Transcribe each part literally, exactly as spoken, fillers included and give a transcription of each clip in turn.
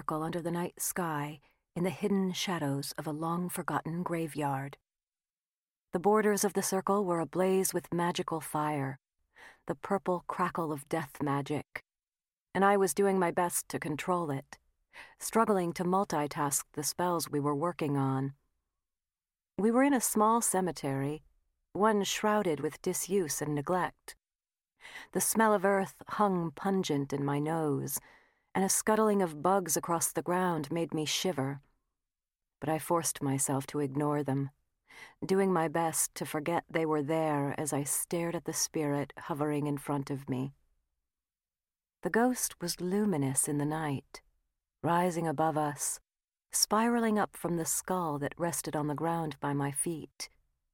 circle under the night sky in the hidden shadows of a long-forgotten graveyard. The borders of the circle were ablaze with magical fire, the purple crackle of death magic, and I was doing my best to control it, struggling to multitask the spells we were working on. We were in a small cemetery, one shrouded with disuse and neglect. The smell of earth hung pungent in my nose, and a scuttling of bugs across the ground made me shiver. But I forced myself to ignore them, doing my best to forget they were there as I stared at the spirit hovering in front of me. The ghost was luminous in the night, rising above us, spiraling up from the skull that rested on the ground by my feet.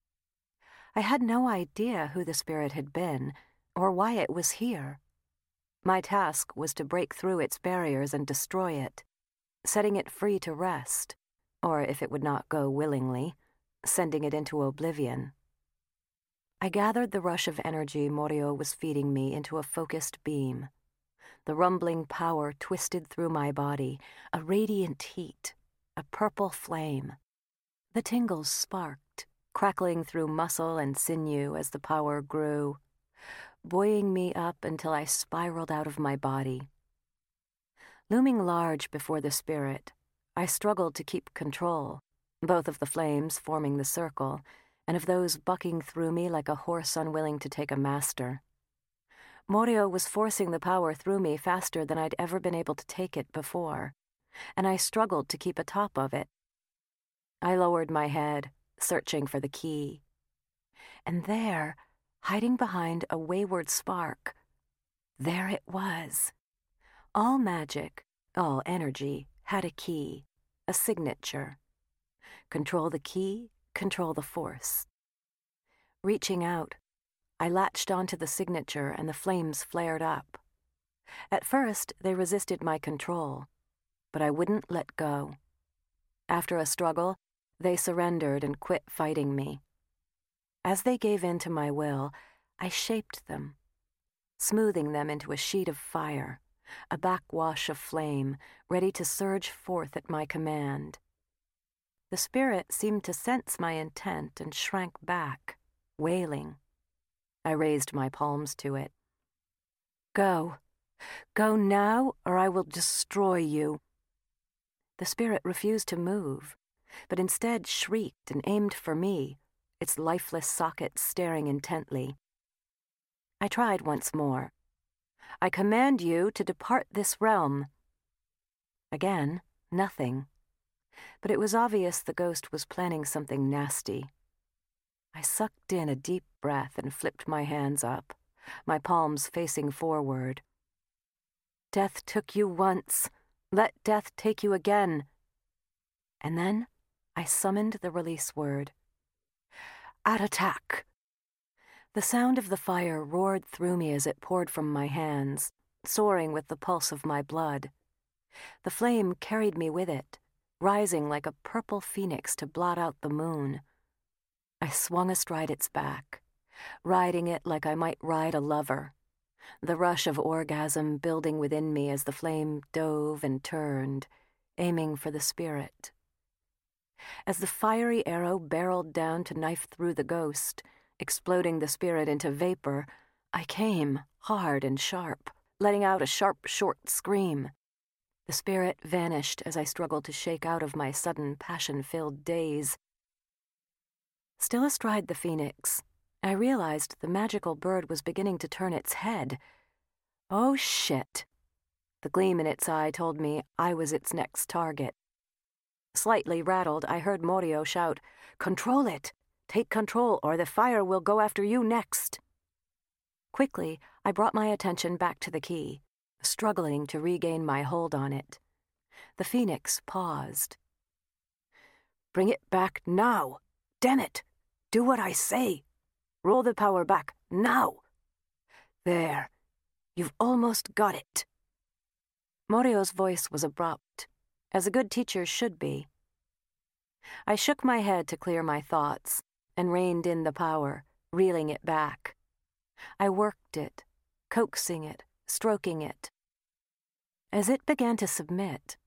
I had no idea who the spirit had been, or why it was here. My task was to break through its barriers and destroy it, setting it free to rest, or if it would not go willingly, sending it into oblivion. I gathered the rush of energy Morio was feeding me into a focused beam. The rumbling power twisted through my body, a radiant heat, a purple flame. The tingles sparked, crackling through muscle and sinew as the power grew, buoying me up until I spiraled out of my body. Looming large before the spirit, I struggled to keep control, both of the flames forming the circle, and of those bucking through me like a horse unwilling to take a master. Morio was forcing the power through me faster than I'd ever been able to take it before, and I struggled to keep atop of it. I lowered my head, searching for the key. And there, hiding behind a wayward spark, there it was. All magic, all energy, had a key, a signature. Control the key, control the force. Reaching out, I latched onto the signature and the flames flared up. At first, they resisted my control, but I wouldn't let go. After a struggle, they surrendered and quit fighting me. As they gave in to my will, I shaped them, smoothing them into a sheet of fire, a backwash of flame, ready to surge forth at my command. The spirit seemed to sense my intent and shrank back, wailing. I raised my palms to it. Go. Go now, or I will destroy you. The spirit refused to move, but instead shrieked and aimed for me, its lifeless socket staring intently. I tried once more. I command you to depart this realm. Again, nothing. But it was obvious the ghost was planning something nasty. I sucked in a deep breath and flipped my hands up, my palms facing forward. Death took you once. Let death take you again. And then I summoned the release word. At attack! The sound of the fire roared through me as it poured from my hands, soaring with the pulse of my blood. The flame carried me with it, rising like a purple phoenix to blot out the moon. I swung astride its back, riding it like I might ride a lover, the rush of orgasm building within me as the flame dove and turned, aiming for the spirit. As the fiery arrow barreled down to knife through the ghost, exploding the spirit into vapor, I came, hard and sharp, letting out a sharp, short scream. The spirit vanished as I struggled to shake out of my sudden passion-filled daze. Still astride the phoenix, I realized the magical bird was beginning to turn its head. Oh, shit. The gleam in its eye told me I was its next target. Slightly rattled, I heard Morio shout, "Control it! Take control, or the fire will go after you next!" Quickly, I brought my attention back to the key, struggling to regain my hold on it. The phoenix paused. "Bring it back now! Damn it! Do what I say! Roll the power back, now! There! You've almost got it!" Morio's voice was abrupt, as a good teacher should be. I shook my head to clear my thoughts and reined in the power, reeling it back. I worked it, coaxing it, stroking it. As it began to submit,